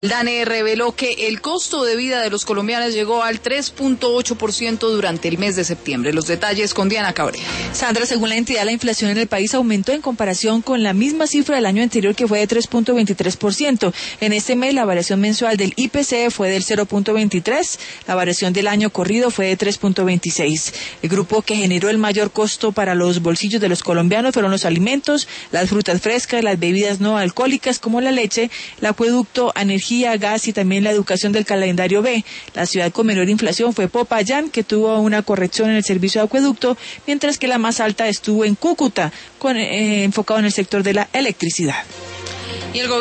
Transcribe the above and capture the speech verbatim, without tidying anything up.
DANE reveló que el costo de vida de los colombianos llegó al tres punto ocho por ciento durante el mes de septiembre. Los detalles con Diana Cabrera. Sandra, según la entidad, la inflación en el país aumentó en comparación con la misma cifra del año anterior, que fue de tres punto veintitrés por ciento. En este mes, la variación mensual del I P C fue del cero punto veintitrés, la variación del año corrido fue de tres punto veintiséis. El grupo que generó el mayor costo para los bolsillos de los colombianos fueron los alimentos, las frutas frescas, las bebidas no alcohólicas como la leche, el acueducto, energía, gas y también la educación del calendario B. La ciudad con menor inflación fue Popayán, que tuvo una corrección en el servicio de acueducto, mientras que la más alta estuvo en Cúcuta, con, eh, enfocado en el sector de la electricidad. Y el